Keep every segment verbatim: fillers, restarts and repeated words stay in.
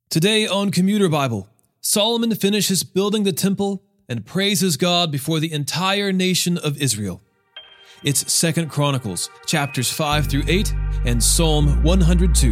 Today on Commuter Bible, Solomon finishes building the temple and praises God before the entire nation of Israel. It's Second Chronicles, chapters five through eight, and Psalm one hundred two.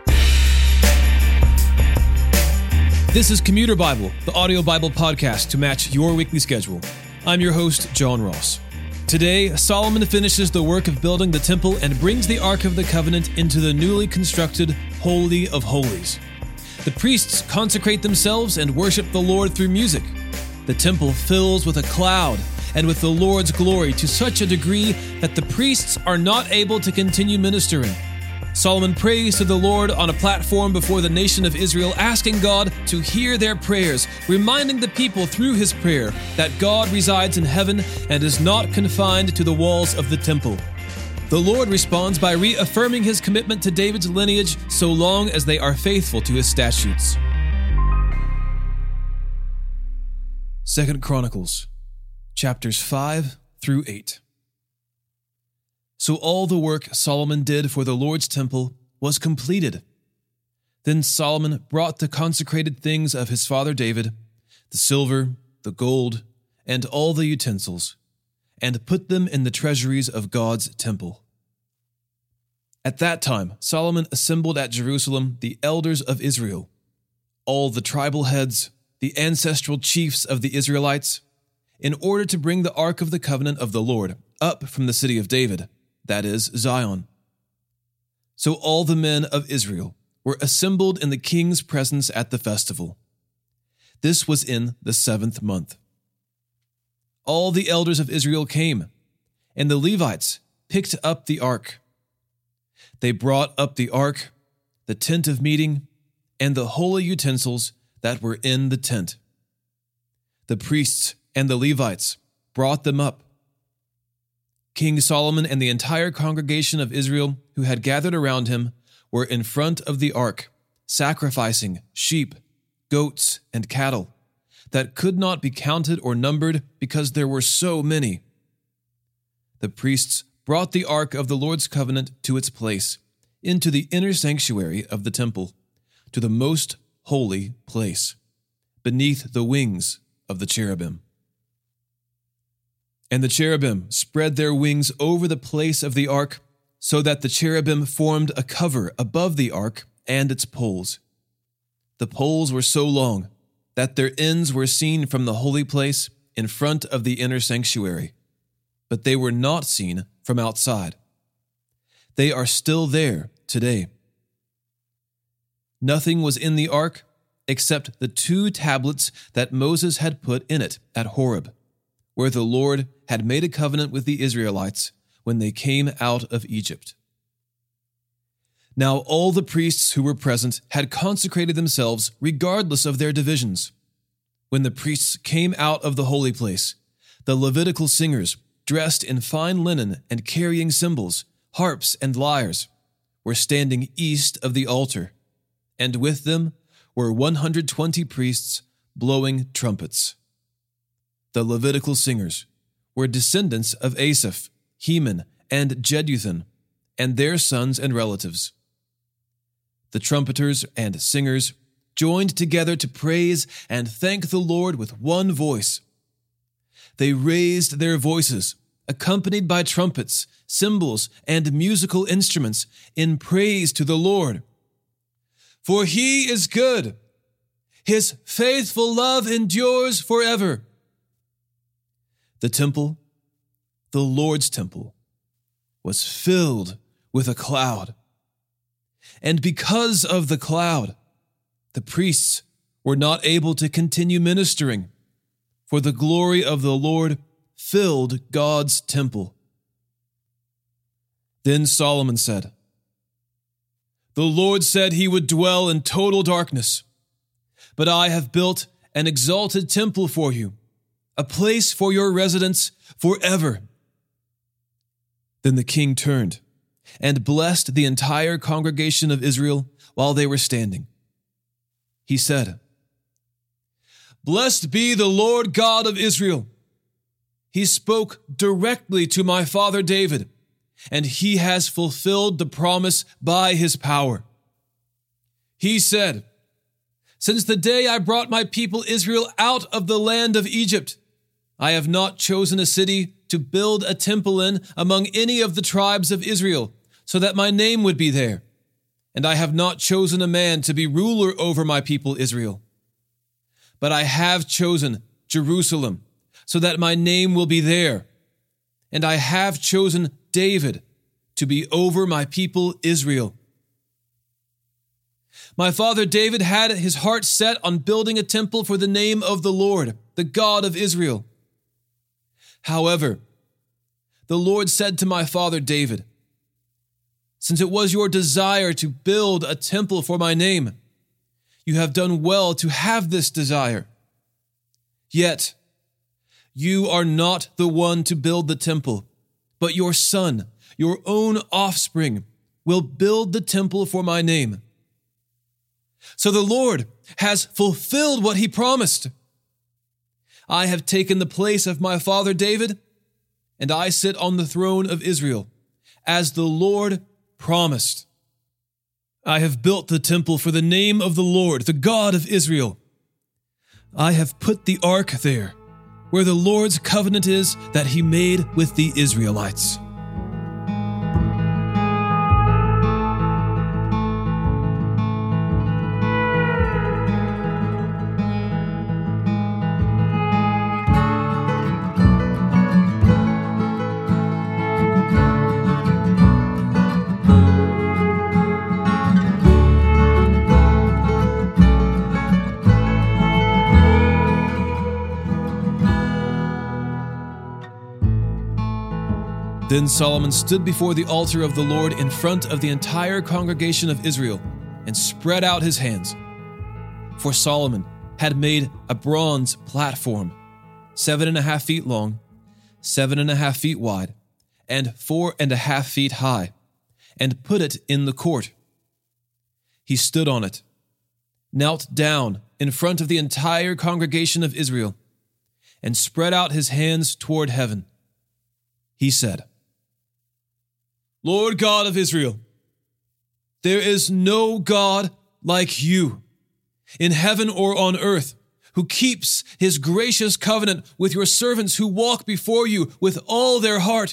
This is Commuter Bible, the audio Bible podcast to match your weekly schedule. I'm your host, John Ross. Today, Solomon finishes the work of building the temple and brings the Ark of the Covenant into the newly constructed Holy of Holies. The priests consecrate themselves and worship the Lord through music. The temple fills with a cloud and with the Lord's glory to such a degree that the priests are not able to continue ministering. Solomon prays to the Lord on a platform before the nation of Israel, asking God to hear their prayers, reminding the people through his prayer that God resides in heaven and is not confined to the walls of the temple. The Lord responds by reaffirming his commitment to David's lineage so long as they are faithful to his statutes. Second Chronicles, chapters five through eight. So all the work Solomon did for the Lord's temple was completed. Then Solomon brought the consecrated things of his father David, the silver, the gold, and all the utensils, and put them in the treasuries of God's temple. At that time, Solomon assembled at Jerusalem the elders of Israel, all the tribal heads, the ancestral chiefs of the Israelites, in order to bring the Ark of the Covenant of the Lord up from the city of David, that is, Zion. So all the men of Israel were assembled in the king's presence at the festival. This was in the seventh month. All the elders of Israel came, and the Levites picked up the ark. They brought up the ark, the tent of meeting, and the holy utensils that were in the tent. The priests and the Levites brought them up. King Solomon and the entire congregation of Israel who had gathered around him were in front of the ark, sacrificing sheep, goats, and cattle that could not be counted or numbered because there were so many. The priests brought the ark of the Lord's covenant to its place, into the inner sanctuary of the temple, to the most holy place, beneath the wings of the cherubim. And the cherubim spread their wings over the place of the ark, so that the cherubim formed a cover above the ark and its poles. The poles were so long that their ends were seen from the holy place in front of the inner sanctuary, but they were not seen from outside. They are still there today. Nothing was in the ark except the two tablets that Moses had put in it at Horeb, where the Lord had made a covenant with the Israelites when they came out of Egypt. Now all the priests who were present had consecrated themselves regardless of their divisions. When the priests came out of the holy place, the Levitical singers, dressed in fine linen and carrying cymbals, harps, and lyres, were standing east of the altar, and with them were one hundred twenty priests blowing trumpets. The Levitical singers were descendants of Asaph, Heman, and Jeduthun, and their sons and relatives. The trumpeters and singers joined together to praise and thank the Lord with one voice. They raised their voices, accompanied by trumpets, cymbals, and musical instruments, in praise to the Lord. For he is good. His faithful love endures forever. The temple, the Lord's temple, was filled with a cloud. And because of the cloud, the priests were not able to continue ministering, for the glory of the Lord filled God's temple. Then Solomon said, "The Lord said he would dwell in total darkness, but I have built an exalted temple for you, a place for your residence forever." Then the king turned and blessed the entire congregation of Israel while they were standing. He said, "Blessed be the Lord God of Israel. He spoke directly to my father David, and he has fulfilled the promise by his power. He said, Since the day I brought my people Israel out of the land of Egypt, I have not chosen a city to build a temple in among any of the tribes of Israel, so that my name would be there. And I have not chosen a man to be ruler over my people Israel. But I have chosen Jerusalem, so that my name will be there. And I have chosen David to be over my people Israel. My father David had his heart set on building a temple for the name of the Lord, the God of Israel. However, the Lord said to my father David, "Since it was your desire to build a temple for my name, you have done well to have this desire. Yet, you are not the one to build the temple, but your son, your own offspring, will build the temple for my name. So the Lord has fulfilled what he promised. I have taken the place of my father David, and I sit on the throne of Israel, as the Lord promised. I have built the temple for the name of the Lord, the God of Israel. I have put the ark there, where the Lord's covenant is that he made with the Israelites." Then Solomon stood before the altar of the Lord in front of the entire congregation of Israel and spread out his hands. For Solomon had made a bronze platform, seven and a half feet long, seven and a half feet wide, and four and a half feet high, and put it in the court. He stood on it, knelt down in front of the entire congregation of Israel, and spread out his hands toward heaven. He said, "Lord God of Israel, there is no God like you, in heaven or on earth, who keeps his gracious covenant with your servants who walk before you with all their heart.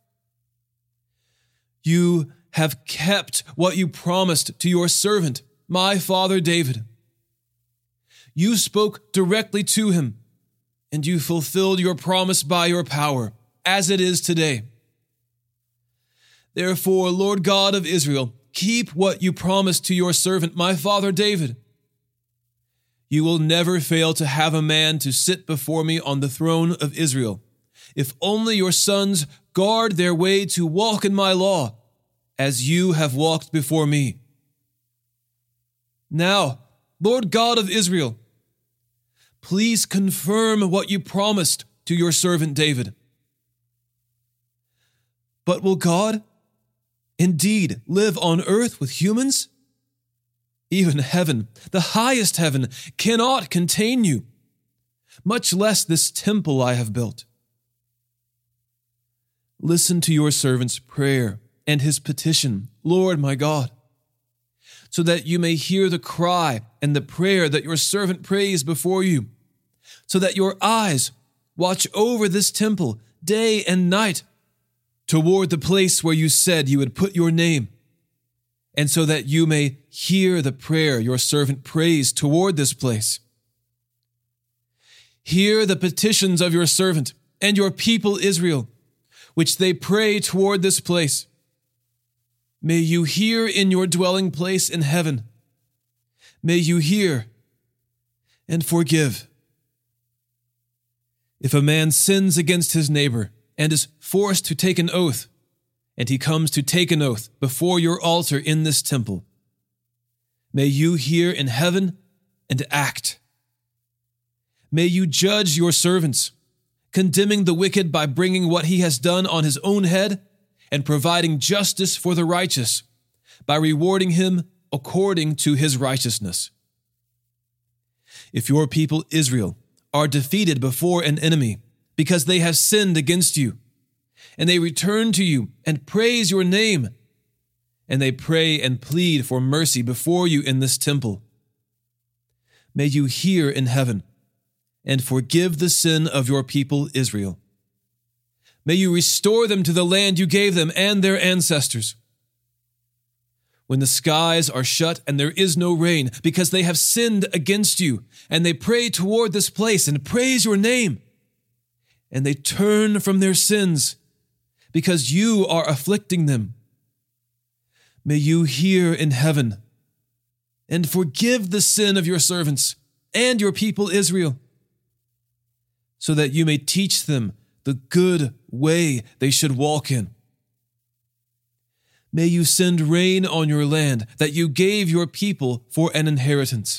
You have kept what you promised to your servant, my father David. You spoke directly to him, and you fulfilled your promise by your power, as it is today. Therefore, Lord God of Israel, keep what you promised to your servant, my father David. You will never fail to have a man to sit before me on the throne of Israel, if only your sons guard their way to walk in my law, as you have walked before me. Now, Lord God of Israel, please confirm what you promised to your servant David. But will God indeed live on earth with humans? Even heaven, the highest heaven, cannot contain you, much less this temple I have built. Listen to your servant's prayer and his petition, Lord my God, so that you may hear the cry and the prayer that your servant prays before you, so that your eyes watch over this temple day and night, toward the place where you said you would put your name, and so that you may hear the prayer your servant prays toward this place. Hear the petitions of your servant and your people Israel, which they pray toward this place. May you hear in your dwelling place in heaven. May you hear and forgive. If a man sins against his neighbor and is forced to take an oath, and he comes to take an oath before your altar in this temple, may you hear in heaven and act. May you judge your servants, condemning the wicked by bringing what he has done on his own head, and providing justice for the righteous by rewarding him according to his righteousness. If your people Israel are defeated before an enemy, because they have sinned against you, and they return to you and praise your name, and they pray and plead for mercy before you in this temple, may you hear in heaven and forgive the sin of your people Israel. May you restore them to the land you gave them and their ancestors. When the skies are shut and there is no rain, because they have sinned against you, and they pray toward this place and praise your name, and they turn from their sins, because you are afflicting them, may you hear in heaven and forgive the sin of your servants and your people Israel, so that you may teach them the good way they should walk in. May you send rain on your land that you gave your people for an inheritance.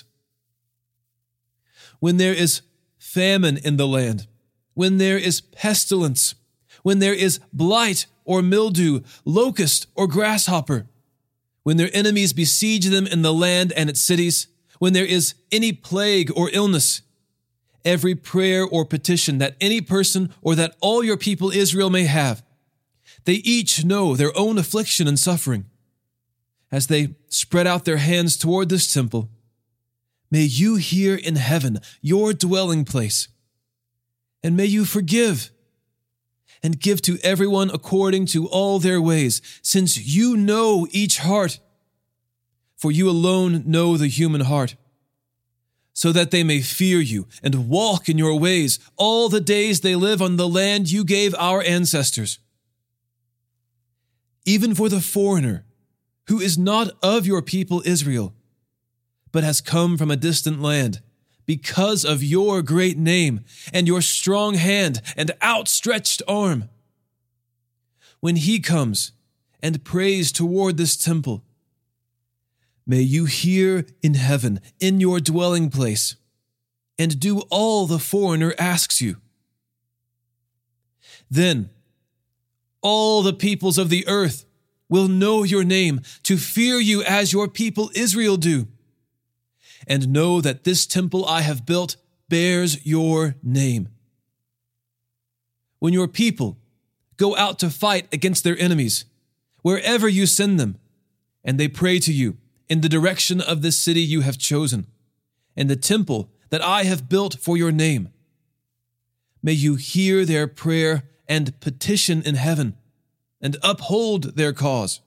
When there is famine in the land, when there is pestilence, when there is blight or mildew, locust or grasshopper, when their enemies besiege them in the land and its cities, when there is any plague or illness, every prayer or petition that any person or that all your people Israel may have, they each know their own affliction and suffering. As they spread out their hands toward this temple, may you hear in heaven, your dwelling place, and may you forgive and give to everyone according to all their ways, since you know each heart, for you alone know the human heart, so that they may fear you and walk in your ways all the days they live on the land you gave our ancestors. Even for the foreigner who is not of your people Israel, but has come from a distant land, because of your great name and your strong hand and outstretched arm. When he comes and prays toward this temple, may you hear in heaven, in your dwelling place, and do all the foreigner asks you. Then all the peoples of the earth will know your name, to fear you as your people Israel do, and know that this temple I have built bears your name. When your people go out to fight against their enemies, wherever you send them, and they pray to you in the direction of this city you have chosen, and the temple that I have built for your name, may you hear their prayer and petition in heaven, and uphold their cause.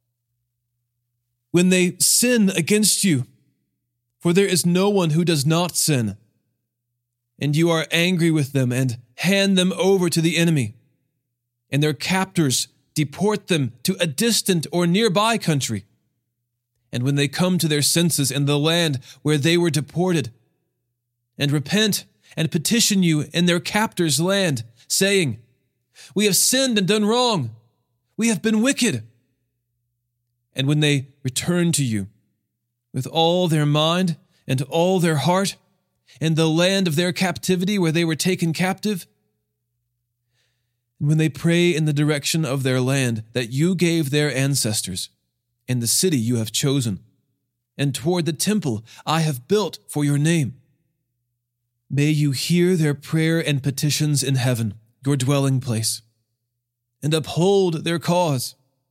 When they sin against you, for there is no one who does not sin, and you are angry with them and hand them over to the enemy, and their captors deport them to a distant or nearby country, and when they come to their senses in the land where they were deported, and repent and petition you in their captors' land, saying, "We have sinned and done wrong. We have been wicked." And when they return to you with all their mind and all their heart, in the land of their captivity where they were taken captive, and when they pray in the direction of their land that you gave their ancestors, in the city you have chosen, and toward the temple I have built for your name, may you hear their prayer and petitions in heaven, your dwelling place, and uphold their cause.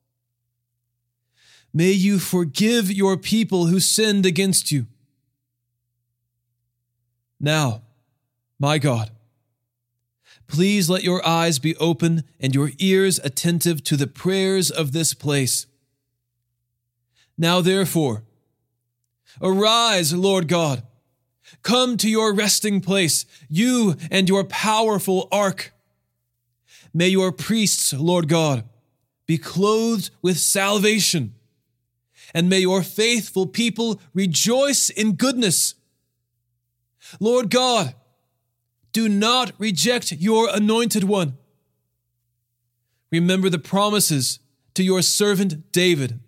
May you forgive your people who sinned against you. Now, my God, please let your eyes be open and your ears attentive to the prayers of this place. Now therefore, arise, Lord God, come to your resting place, you and your powerful ark. May your priests, Lord God, be clothed with salvation, and may your faithful people rejoice in goodness. Lord God, do not reject your anointed one. Remember the promises to your servant David.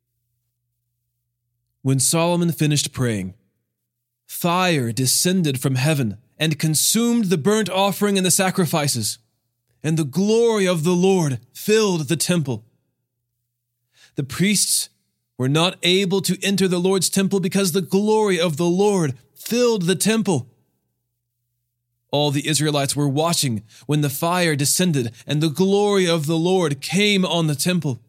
When Solomon finished praying, fire descended from heaven and consumed the burnt offering and the sacrifices, and the glory of the Lord filled the temple. The priests were not able to enter the Lord's temple because the glory of the Lord filled the temple. All the Israelites were watching when the fire descended and the glory of the Lord came on the temple.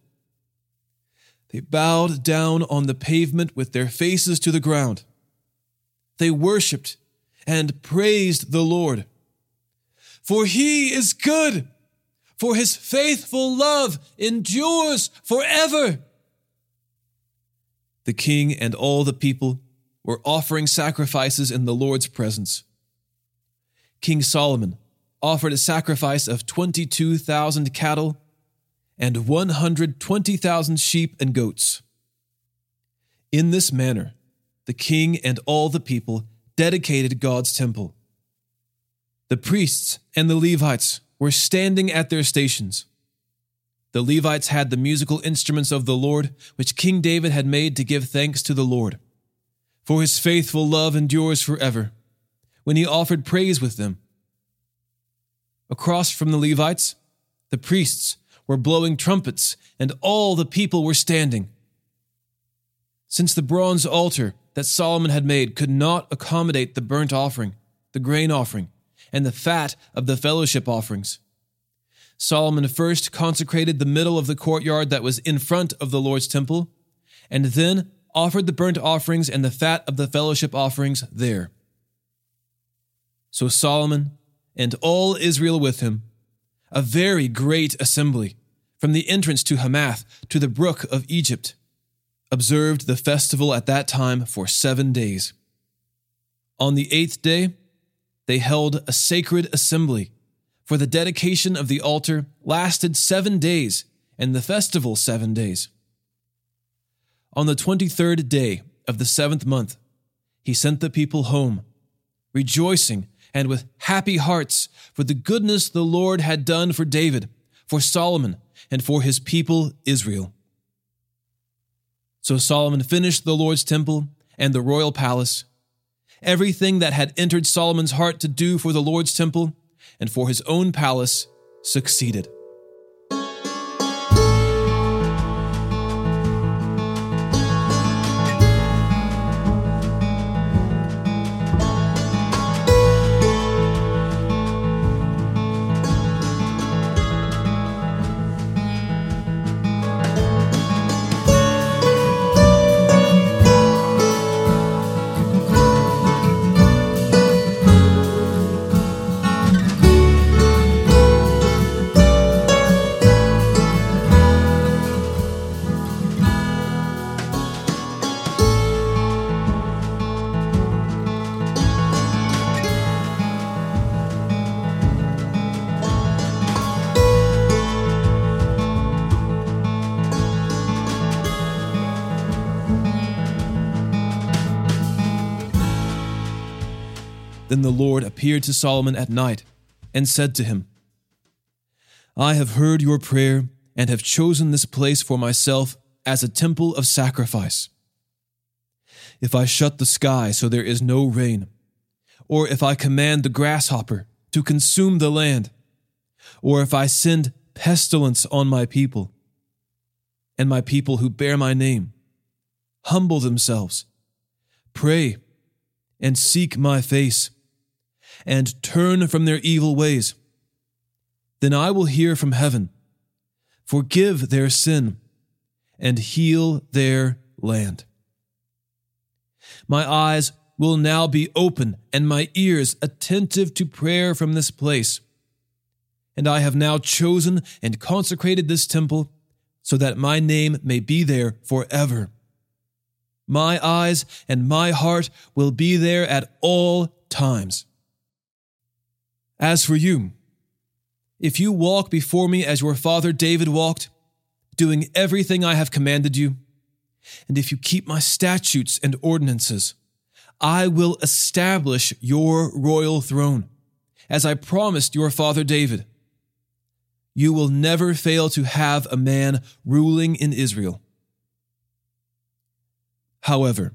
They bowed down on the pavement with their faces to the ground. they worshipped and praised the Lord. For he is good, for his faithful love endures forever. The king and all the people were offering sacrifices in the Lord's presence. King Solomon offered a sacrifice of twenty-two thousand cattle and one hundred twenty thousand sheep and goats. In this manner, the king and all the people dedicated God's temple. The priests and the Levites were standing at their stations. The Levites had the musical instruments of the Lord, which King David had made to give thanks to the Lord. For his faithful love endures forever, when he offered praise with them. Across from the Levites, the priests were blowing trumpets, and all the people were standing. Since the bronze altar that Solomon had made could not accommodate the burnt offering, the grain offering, and the fat of the fellowship offerings, Solomon first consecrated the middle of the courtyard that was in front of the Lord's temple, and then offered the burnt offerings and the fat of the fellowship offerings there. So Solomon and all Israel with him, a very great assembly, from the entrance to Hamath to the brook of Egypt, observed the festival at that time for seven days. On the eighth day, they held a sacred assembly, for the dedication of the altar lasted seven days, and the festival seven days. On the twenty-third day of the seventh month, he sent the people home, rejoicing and with happy hearts for the goodness the Lord had done for David, for Solomon, and for his people Israel. So Solomon finished the Lord's temple and the royal palace, everything that had entered Solomon's heart to do for the Lord's temple and for his own palace succeeded. Then the Lord appeared to Solomon at night and said to him, I have heard your prayer and have chosen this place for myself as a temple of sacrifice. If I shut the sky so there is no rain, or if I command the grasshopper to consume the land, or if I send pestilence on my people, and my people who bear my name humble themselves, pray, and seek my face, and turn from their evil ways, then I will hear from heaven, forgive their sin, and heal their land. My eyes will now be open and my ears attentive to prayer from this place. And I have now chosen and consecrated this temple so that my name may be there forever. My eyes and my heart will be there at all times. As for you, if you walk before me as your father David walked, doing everything I have commanded you, and if you keep my statutes and ordinances, I will establish your royal throne, as I promised your father David. You will never fail to have a man ruling in Israel. However,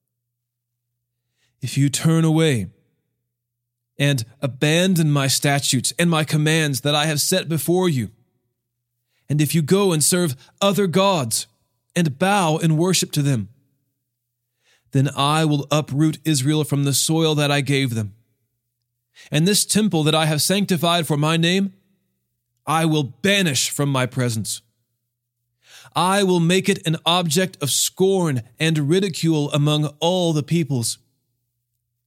if you turn away and abandon my statutes and my commands that I have set before you, and if you go and serve other gods and bow and worship to them, then I will uproot Israel from the soil that I gave them. And this temple that I have sanctified for my name, I will banish from my presence. I will make it an object of scorn and ridicule among all the peoples.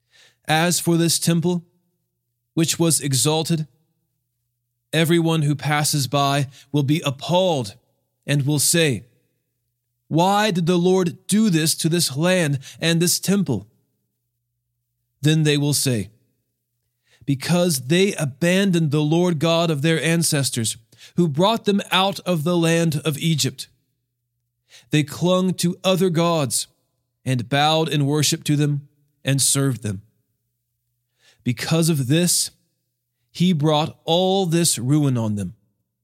As for this temple, which was exalted, everyone who passes by will be appalled and will say, 'Why did the Lord do this to this land and this temple?' Then they will say, 'Because they abandoned the Lord God of their ancestors, who brought them out of the land of Egypt. They clung to other gods and bowed in worship to them and served them. Because of this, he brought all this ruin on them.'"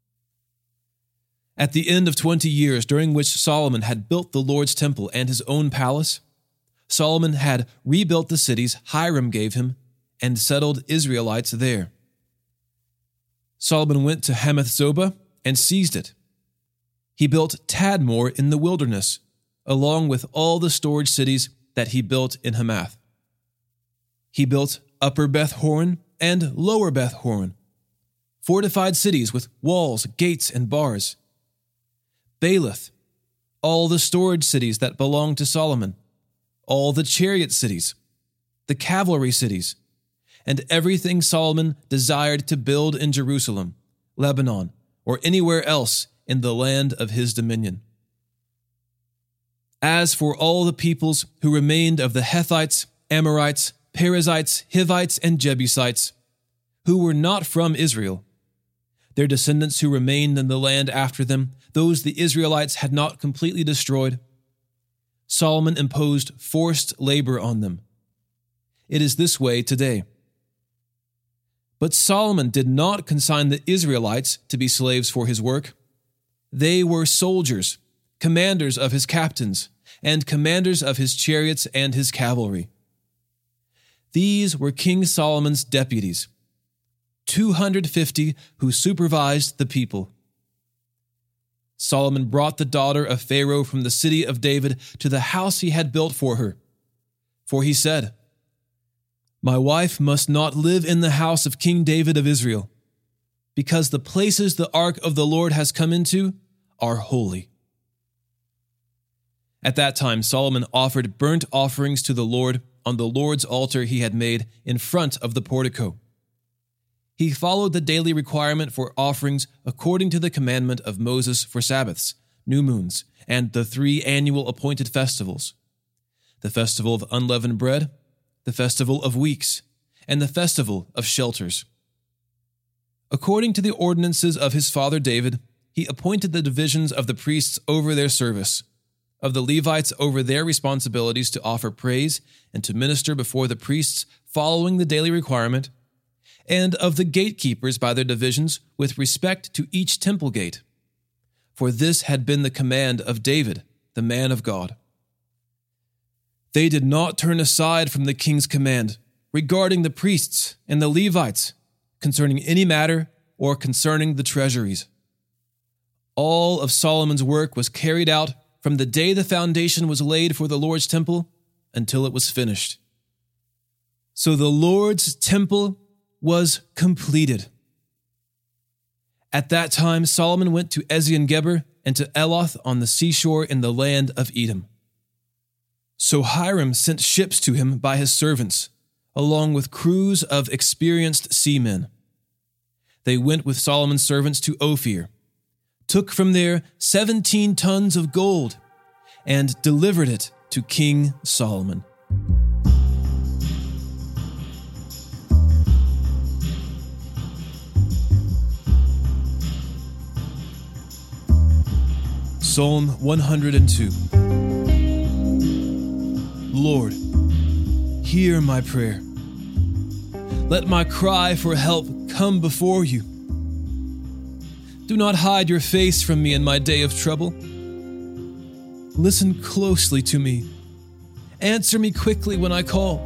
At the end of twenty years, during which Solomon had built the Lord's temple and his own palace, Solomon had rebuilt the cities Hiram gave him and settled Israelites there. Solomon went to Hamath-zobah and seized it. He built Tadmor in the wilderness, along with all the storage cities that he built in Hamath. He built Upper Beth-horon and Lower Beth-horon, fortified cities with walls, gates, and bars. Baalath, all the storage cities that belonged to Solomon, all the chariot cities, the cavalry cities, and everything Solomon desired to build in Jerusalem, Lebanon, or anywhere else in the land of his dominion. As for all the peoples who remained of the Hethites, Amorites, Perizzites, Hivites, and Jebusites, who were not from Israel, their descendants who remained in the land after them, those the Israelites had not completely destroyed, Solomon imposed forced labor on them. It is this way today. But Solomon did not consign the Israelites to be slaves for his work. They were soldiers, commanders of his captains, and commanders of his chariots and his cavalry. These were King Solomon's deputies, two hundred fifty who supervised the people. Solomon brought the daughter of Pharaoh from the city of David to the house he had built for her. For he said, "My wife must not live in the house of King David of Israel, because the places the ark of the Lord has come into are holy." At that time, Solomon offered burnt offerings to the Lord on the Lord's altar he had made in front of the portico. He followed the daily requirement for offerings according to the commandment of Moses for Sabbaths, new moons, and the three annual appointed festivals: the festival of unleavened bread, the festival of weeks, and the festival of shelters. According to the ordinances of his father David, he appointed the divisions of the priests over their service, of the Levites over their responsibilities to offer praise and to minister before the priests following the daily requirement, and of the gatekeepers by their divisions with respect to each temple gate. For this had been the command of David, the man of God. They did not turn aside from the king's command regarding the priests and the Levites, concerning any matter or concerning the treasuries. All of Solomon's work was carried out from the day the foundation was laid for the Lord's temple until it was finished. So the Lord's temple was completed. At that time, Solomon went to Ezion-Geber and to Eloth on the seashore in the land of Edom. So Hiram sent ships to him by his servants, along with crews of experienced seamen. They went with Solomon's servants to Ophir, took from there seventeen tons of gold, and delivered it to King Solomon. Psalm one hundred two. Lord, hear my prayer. Let my cry for help come before you. Do not hide your face from me in my day of trouble. Listen closely to me. Answer me quickly when I call.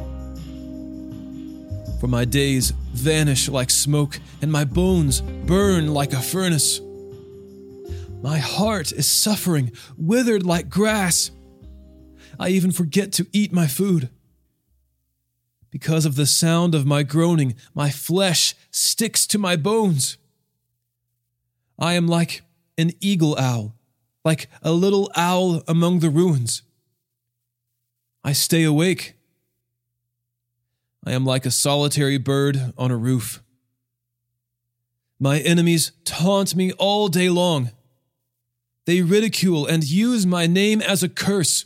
For my days vanish like smoke, and my bones burn like a furnace. My heart is suffering, withered like grass. I even forget to eat my food. Because of the sound of my groaning, my flesh sticks to my bones. I am like an eagle owl, like a little owl among the ruins. I stay awake. I am like a solitary bird on a roof. My enemies taunt me all day long. They ridicule and use my name as a curse.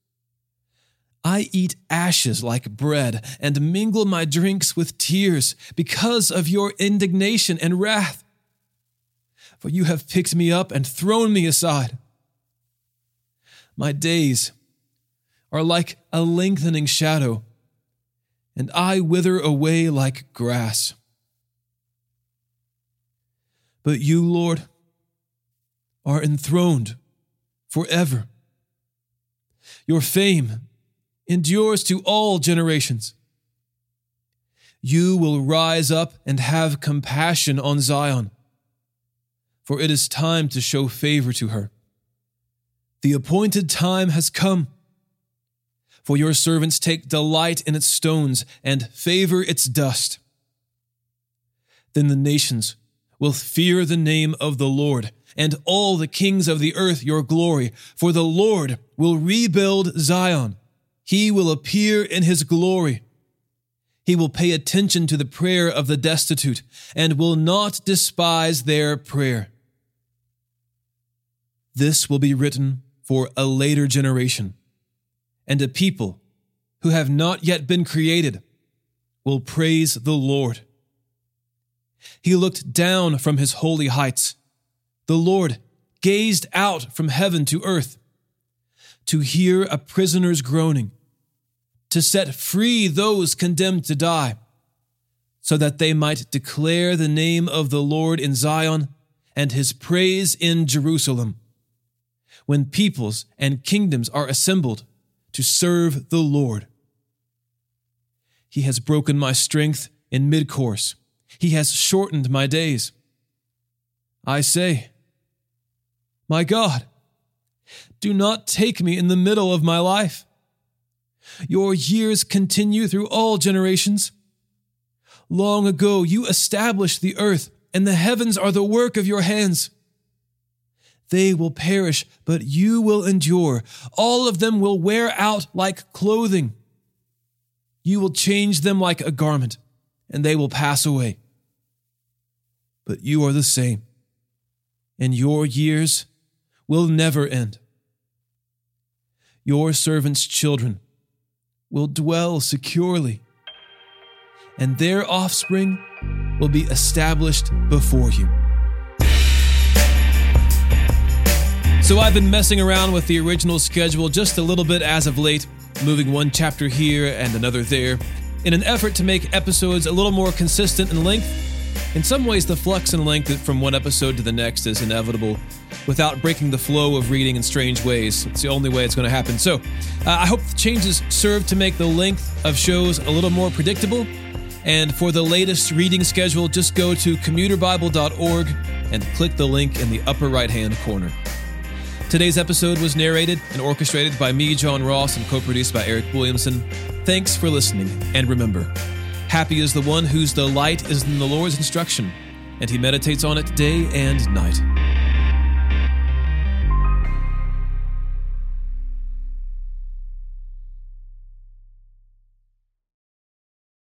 I eat ashes like bread and mingle my drinks with tears because of your indignation and wrath. For you have picked me up and thrown me aside. My days are like a lengthening shadow, and I wither away like grass. But you, Lord, are enthroned forever. Your fame endures to all generations. You will rise up and have compassion on Zion, for it is time to show favor to her. The appointed time has come, for your servants take delight in its stones and favor its dust. Then the nations will fear the name of the Lord, and all the kings of the earth your glory, for the Lord will rebuild Zion. He will appear in his glory. He will pay attention to the prayer of the destitute and will not despise their prayer. This will be written for a later generation, and a people who have not yet been created will praise the Lord. He looked down from his holy heights. The Lord gazed out from heaven to earth to hear a prisoner's groaning, to set free those condemned to die, so that they might declare the name of the Lord in Zion and his praise in Jerusalem, when peoples and kingdoms are assembled to serve the Lord. He has broken my strength in mid-course. He has shortened my days. I say, my God, do not take me in the middle of my life. Your years continue through all generations. Long ago you established the earth, and the heavens are the work of your hands. They will perish, but you will endure. All of them will wear out like clothing. You will change them like a garment, and they will pass away. But you are the same, and your years will never end. Your servants' children will dwell securely, and their offspring will be established before you. So I've been messing around with the original schedule just a little bit as of late, moving one chapter here and another there, in an effort to make episodes a little more consistent in length. In some ways, the flux in length from one episode to the next is inevitable without breaking the flow of reading in strange ways. It's the only way it's going to happen. So uh, I hope the changes serve to make the length of shows a little more predictable. And for the latest reading schedule, just go to commuter bible dot org and click the link in the upper right-hand corner. Today's episode was narrated and orchestrated by me, John Ross, and co-produced by Eric Williamson. Thanks for listening, and remember, happy is the one whose delight is in the Lord's instruction, and he meditates on it day and night.